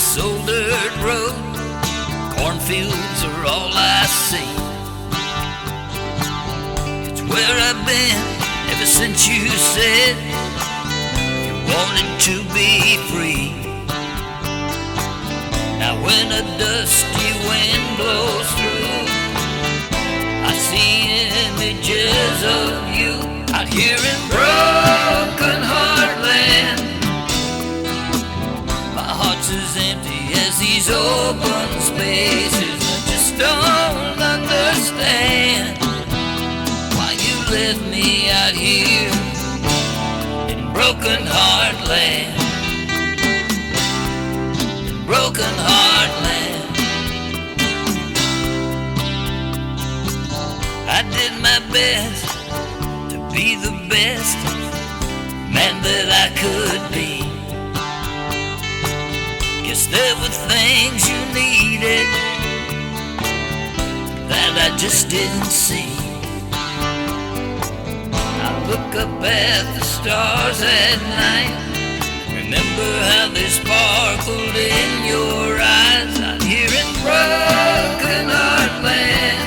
this old dirt road. Cornfields are all I see. It's where I've been ever since you said you wanted to be free. Now when a dusty wind blows through, I see images of you out here in broken heartland. My heart's as empty as these open spaces. I just don't understand why you left me out here in broken heartland. In broken heartland. I did my best to be the best man that I could be. Guess there were things you needed that I just didn't see. I look up at the stars at night, remember how they sparkled in your eyes out here in broken heartland.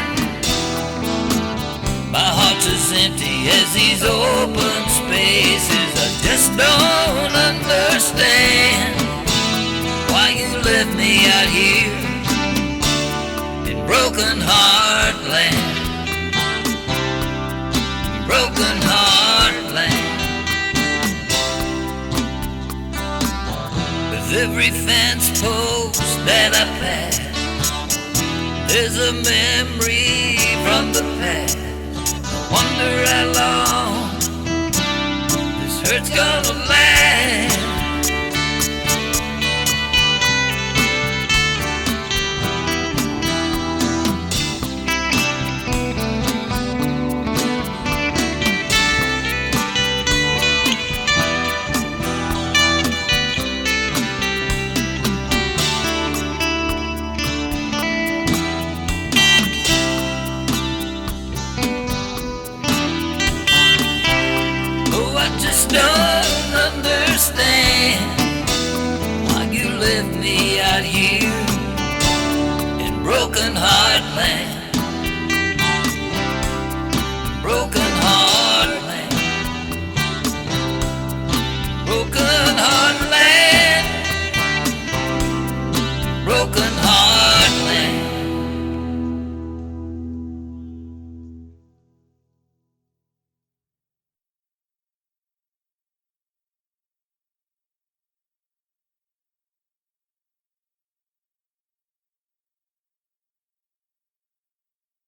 My heart's as empty as these open spaces. I just don't understand why you left me out here in broken heartland. Broken heartland. With every fence post that I pass, there's a memory from the past. Wonder how long this hurt's gonna last. Don't understand why you left me out here in broken heartland. Broken heartland. Broken heartland. Broken heartland.